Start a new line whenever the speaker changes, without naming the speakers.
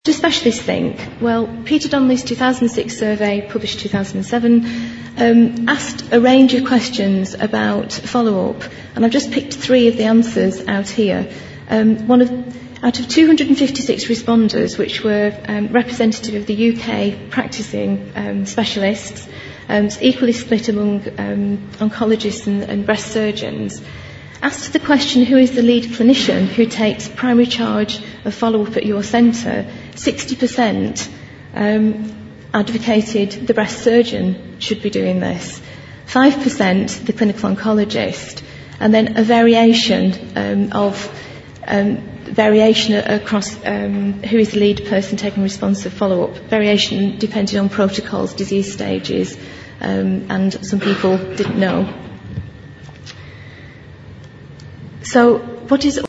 Do specialists think? Well, Peter Donnelly's 2006 survey, published 2007, asked a range of questions about follow-up, and I've just picked 3 of the answers out here. Out of 256 responders, which were representative of the UK practicing specialists, equally split among oncologists and breast surgeons, asked the question, who is the lead clinician who takes primary charge of follow-up at your centre, 60% advocated the breast surgeon should be doing this, 5% the clinical oncologist, and then a variation across who is the lead person taking responsive follow-up, variation depending on protocols, disease stages, and some people didn't know. So what is